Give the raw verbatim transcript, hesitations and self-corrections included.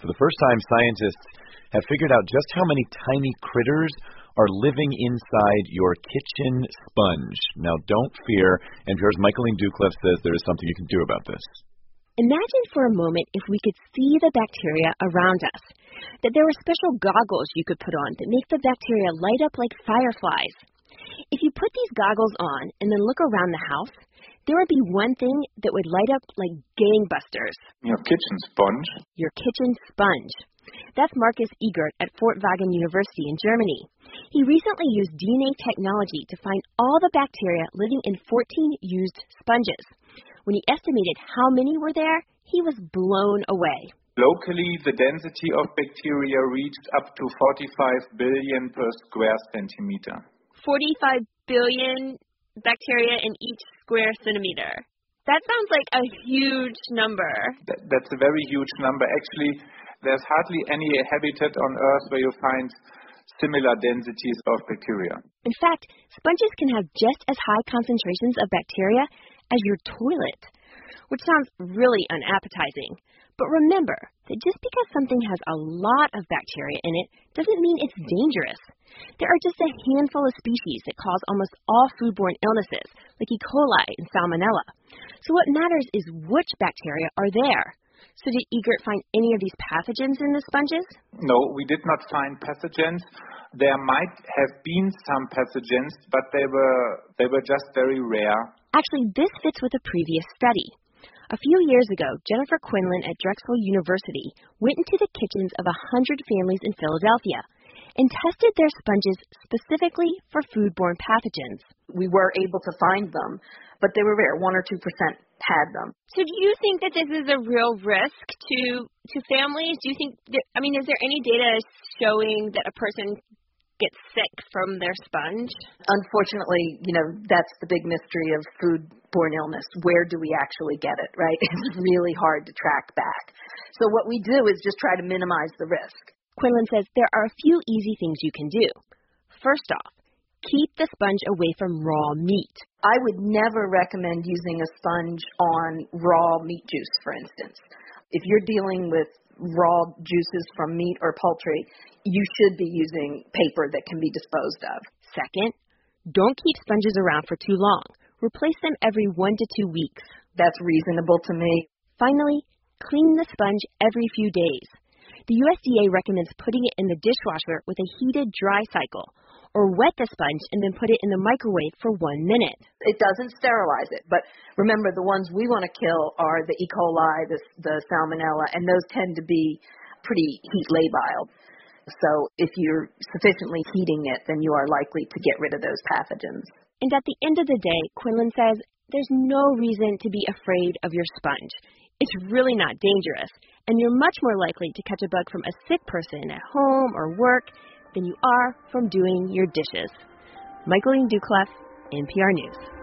For the first time, scientists have figured out just how many tiny critters are living inside your kitchen sponge. Now, don't fear. N P R's Michaeline Doucleff says there is something you can do about this. Imagine for a moment if we could see the bacteria around us, that there were special goggles you could put on that make the bacteria light up like fireflies. If you put these goggles on and then look around the house, there would be one thing that would light up like gangbusters. Your kitchen sponge. Your kitchen sponge. That's Markus Egert at Fort Wagen University in Germany. He recently used D N A technology to find all the bacteria living in fourteen used sponges. When he estimated how many were there, he was blown away. Locally, the density of bacteria reached up to forty-five billion per square centimeter. forty-five billion bacteria in each square centimeter. That sounds like a huge number. That, that's a very huge number. Actually, there's hardly any habitat on Earth where you find similar densities of bacteria. In fact, sponges can have just as high concentrations of bacteria as your toilet, which sounds really unappetizing. But remember that just because something has a lot of bacteria in it doesn't mean it's dangerous. There are just a handful of species that cause almost all foodborne illnesses, like E. coli and Salmonella. So what matters is which bacteria are there. So did Egert find any of these pathogens in the sponges? No, we did not find pathogens. There might have been some pathogens, but they were they were just very rare. Actually, this fits with a previous study. A few years ago, Jennifer Quinlan at Drexel University went into the kitchens of one hundred families in Philadelphia and tested their sponges specifically for foodborne pathogens. We were able to find them, but they were rare. one or two percent had them. So do you think that this is a real risk to to families? Do you think, that, I mean, is there any data showing that a person gets sick from their sponge? Unfortunately, you know, that's the big mystery of foodborne illness. Where do we actually get it, right? It's really hard to track back. So what we do is just try to minimize the risk. Quinlan says there are a few easy things you can do. First off, keep the sponge away from raw meat. I would never recommend using a sponge on raw meat juice, for instance. If you're dealing with raw juices from meat or poultry, you should be using paper that can be disposed of. Second, don't keep sponges around for too long. Replace them every one to two weeks. That's reasonable to me. Finally, clean the sponge every few days. The U S D A recommends putting it in the dishwasher with a heated dry cycle, or wet the sponge and then put it in the microwave for one minute. It doesn't sterilize it, but remember, the ones we want to kill are the E. coli, the, the Salmonella, and those tend to be pretty heat labile. So if you're sufficiently heating it, then you are likely to get rid of those pathogens. And at the end of the day, Quinlan says, there's no reason to be afraid of your sponge. It's really not dangerous, and you're much more likely to catch a bug from a sick person at home or work than you are from doing your dishes. Michaeline Doucleff, N P R News.